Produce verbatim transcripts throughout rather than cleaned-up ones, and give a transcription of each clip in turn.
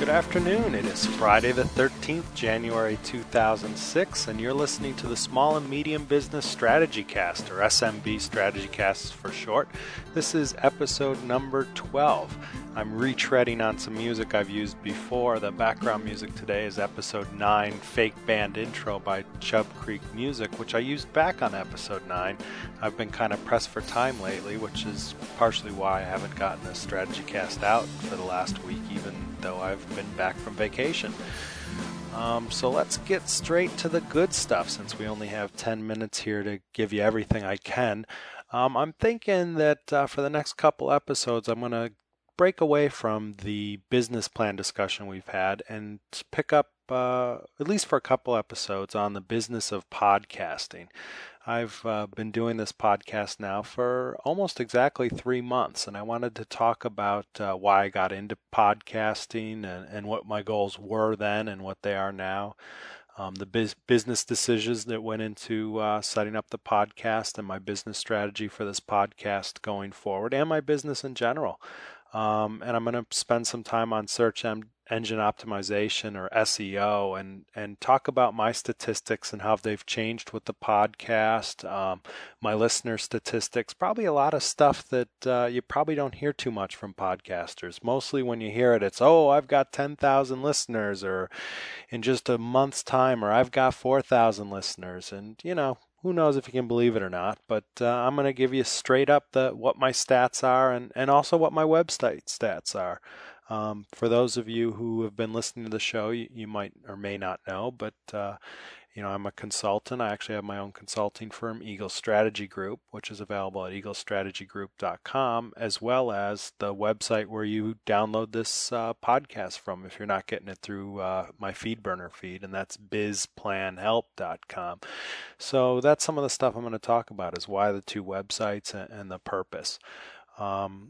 Good afternoon. It is Friday the thirteenth, January two thousand six, and you're listening to the Small and Medium Business Strategy Cast, or S M B Strategy Cast for short. This is episode number twelve. I'm retreading on some music I've used before. The background music today is episode nine, Fake Band Intro by Chub Creek Music, which I used back on episode nine. I've been kind of pressed for time lately, which is partially why I haven't gotten a strategy cast out for the last week, even though I've been back from vacation. Um, so let's get straight to the good stuff, since we only have ten minutes here to give you everything I can. Um, I'm thinking that uh, for the next couple episodes, I'm going to break away from the business plan discussion we've had and pick up, uh, at least for a couple episodes, on the business of podcasting. I've uh, been doing this podcast now for almost exactly three months, and I wanted to talk about uh, why I got into podcasting and, and what my goals were then and what they are now. Um, the biz- business decisions that went into uh, setting up the podcast and my business strategy for this podcast going forward, and my business in general. Um, and I'm going to spend some time on search en- engine optimization, or S E O, and and talk about my statistics and how they've changed with the podcast, um, my listener statistics, probably a lot of stuff that uh, you probably don't hear too much from podcasters. Mostly when you hear it, it's, oh, I've got ten thousand listeners, or in just a month's time, or I've got four thousand listeners. And, you know, who knows if you can believe it or not, but uh, I'm going to give you straight up the what my stats are, and, and also what my website stats are. Um, for those of you who have been listening to the show, you, you might or may not know, but uh, you know, I'm a consultant. I actually have my own consulting firm, Eagle Strategy Group, which is available at eagle strategy group dot com, as well as the website where you download this uh, podcast from if you're not getting it through uh, my FeedBurner feed, and that's biz plan help dot com. So that's some of the stuff I'm going to talk about, is why the two websites and, and the purpose. Um,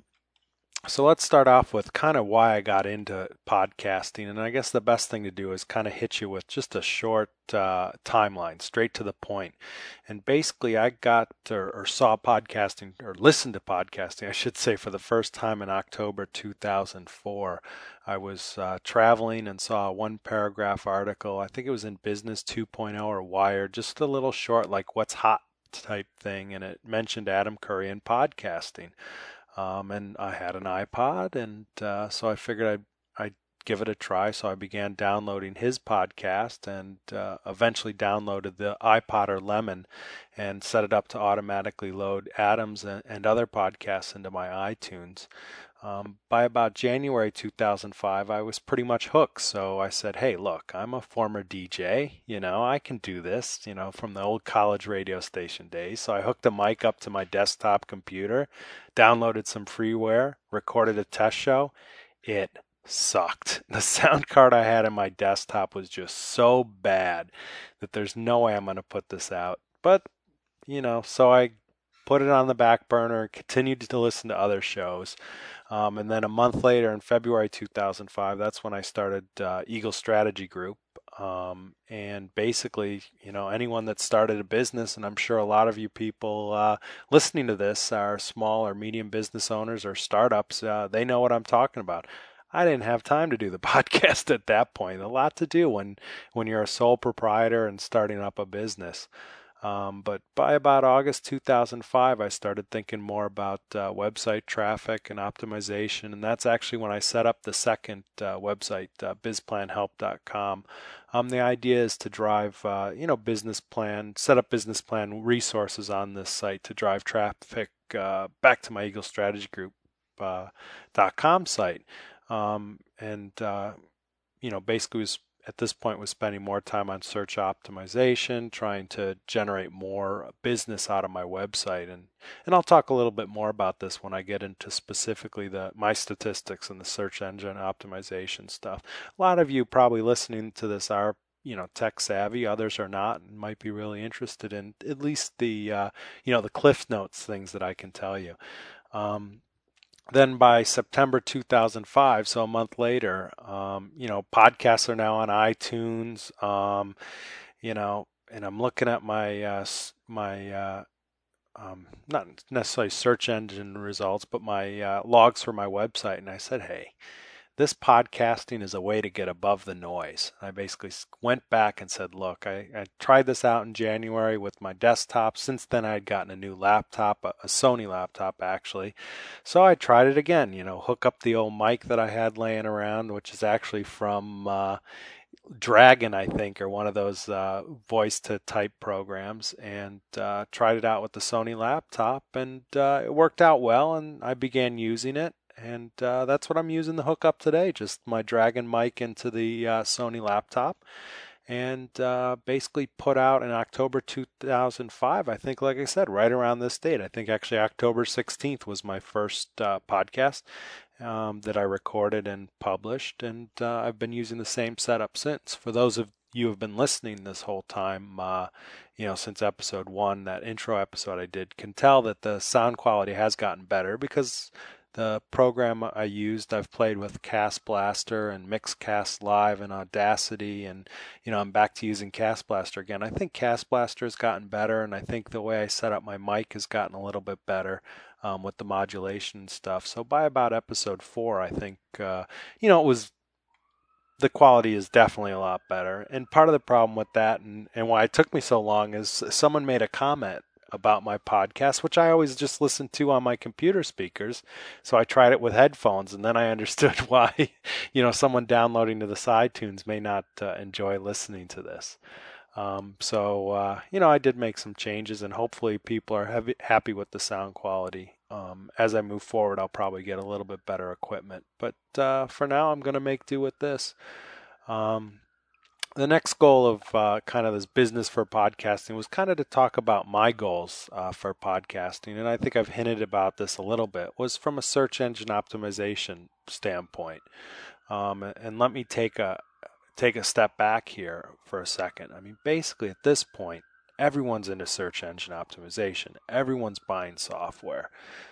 So let's start off with kind of why I got into podcasting. And I guess the best thing to do is kind of hit you with just a short uh, timeline, straight to the point. And basically, I got or, or saw podcasting, or listened to podcasting, I should say, for the first time in October two thousand four. I was uh, traveling and saw a one paragraph article. I think it was in Business two point oh or Wired, just a little short, like what's hot type thing. And it mentioned Adam Curry and podcasting. Um, and I had an iPod, and uh, so I figured I'd, I'd give it a try. So I began downloading his podcast, and uh, eventually downloaded the iPod or Lemon and set it up to automatically load Adam's and, and other podcasts into my iTunes. Um, by about January two thousand five, I was pretty much hooked. So I said, hey, look, I'm a former D J. You know, I can do this, you know, from the old college radio station days. So I hooked a mic up to my desktop computer, downloaded some freeware, recorded a test show. It sucked. The sound card I had in my desktop was just so bad that there's no way I'm going to put this out. But, you know, so I put it on the back burner, continued to listen to other shows. Um, and then a month later, in February two thousand five, that's when I started uh, Eagle Strategy Group. Um, and basically, you know, anyone that started a business, and I'm sure a lot of you people uh, listening to this are small or medium business owners or startups, uh, they know what I'm talking about. I didn't have time to do the podcast at that point. A lot to do when, when you're a sole proprietor and starting up a business. Um, but by about August two thousand five, I started thinking more about uh, website traffic and optimization, and that's actually when I set up the second uh, website, uh, biz plan help dot com. Um, the idea is to drive, uh, you know, business plan, set up business plan resources on this site to drive traffic uh, back to my Eagle Strategy Group uh, dot com site, um, and uh, you know, basically was at this point was spending more time on search optimization, trying to generate more business out of my website. And, and I'll talk a little bit more about this when I get into specifically the my statistics and the search engine optimization stuff. A lot of you probably listening to this are, you know, tech savvy. Others are not, and might be really interested in at least the, uh, you know, the Cliff Notes things that I can tell you. Um, Then by September two thousand five, so a month later, um, you know, podcasts are now on iTunes, um, you know, and I'm looking at my, uh, my, uh, um, not necessarily search engine results, but my uh, logs for my website. And I said, hey, this podcasting is a way to get above the noise. I basically went back and said, look, I, I tried this out in January with my desktop. Since then, I had gotten a new laptop, a, a Sony laptop actually. So I tried it again, you know, hook up the old mic that I had laying around, which is actually from uh, Dragon, I think, or one of those uh, voice to type programs, and uh, tried it out with the Sony laptop, and uh, it worked out well, and I began using it, and uh, that's what I'm using the hookup today, just my Dragon mic into the uh, Sony laptop, and uh, basically put out in October two thousand five, I think, like I said, right around this date. I think actually October sixteenth was my first uh, podcast um, that I recorded and published, and uh, I've been using the same setup since. For those of you who have been listening this whole time, uh, you know, since episode one, that intro episode I did, can tell that the sound quality has gotten better because the program I used, I've played with Cast Blaster and Mixcast Live and Audacity, and you know, I'm back to using Cast Blaster again. I think Cast Blaster has gotten better, and I think the way I set up my mic has gotten a little bit better um, with the modulation and stuff. So by about episode four, I think uh, you know, it was the quality is definitely a lot better. And part of the problem with that, and, and why it took me so long, is someone made a comment about my podcast, which I always just listened to on my computer speakers. So I tried it with headphones, and then I understood why, you know, someone downloading to this iTunes may not uh, enjoy listening to this. Um, so, uh, you know, I did make some changes, and hopefully people are heavy, happy with the sound quality. Um, as I move forward, I'll probably get a little bit better equipment. But uh, for now, I'm going to make do with this. Um, The next goal of uh, kind of this business for podcasting was kind of to talk about my goals uh, for podcasting, and I think I've hinted about this a little bit, was from a search engine optimization standpoint. Um, and let me take a take a step back here for a second. I mean, basically at this point, everyone's into search engine optimization. Everyone's buying software.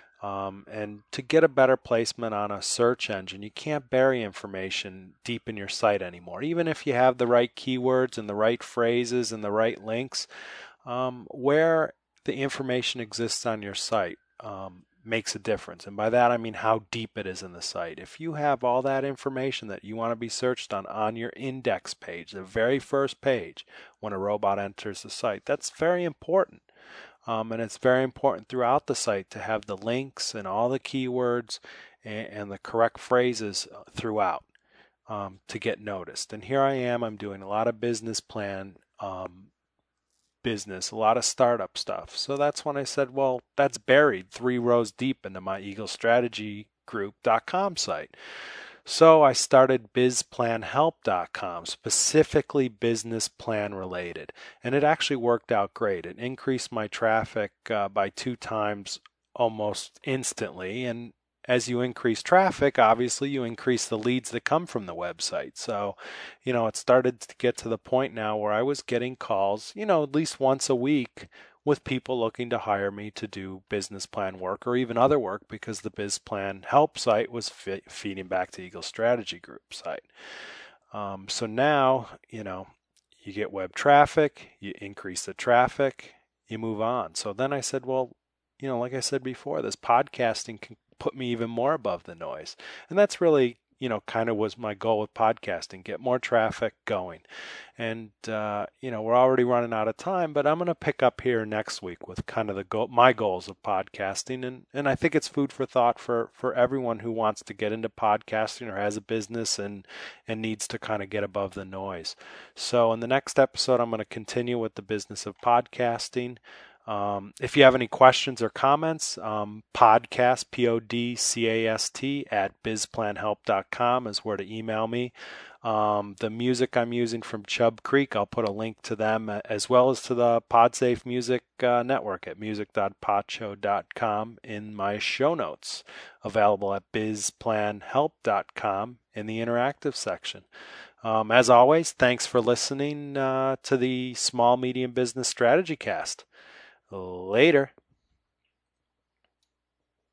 Um, and to get a better placement on a search engine, you can't bury information deep in your site anymore. Even if you have the right keywords and the right phrases and the right links, um, where the information exists on your site um, makes a difference. And by that, I mean how deep it is in the site. If you have all that information that you want to be searched on on your index page, the very first page when a robot enters the site, that's very important. Um, and it's very important throughout the site to have the links and all the keywords and, and the correct phrases throughout um, to get noticed. And here I am, I'm doing a lot of business plan um, business, a lot of startup stuff. So that's when I said, well, that's buried three rows deep into my eagle strategy group dot com site. So I started biz plan help dot com, specifically business plan related, and it actually worked out great. It increased my traffic uh, by two times almost instantly, and as you increase traffic, obviously you increase the leads that come from the website. So, you know, it started to get to the point now where I was getting calls, you know, at least once a week with people looking to hire me to do business plan work or even other work, because the Biz Plan Help site was fe- feeding back to Eagle Strategy Group site. Um, so now, you know, you get web traffic, you increase the traffic, you move on. So then I said, well, you know, like I said before, this podcasting can put me even more above the noise. And that's really, you know, kind of was my goal with podcasting, get more traffic going. And, uh, you know, we're already running out of time, but I'm going to pick up here next week with kind of the goal, my goals of podcasting. And, and I think it's food for thought for, for everyone who wants to get into podcasting or has a business and, and needs to kind of get above the noise. So in the next episode, I'm going to continue with the business of podcasting. Um, if you have any questions or comments, um, podcast, P O D C A S T, at biz plan help dot com is where to email me. Um, the music I'm using from Chub Creek, I'll put a link to them as well as to the PodSafe Music uh, Network at music dot podshow dot com in my show notes, available at biz plan help dot com in the interactive section. Um, as always, thanks for listening uh, to the Small Medium Business Strategy Cast. Later.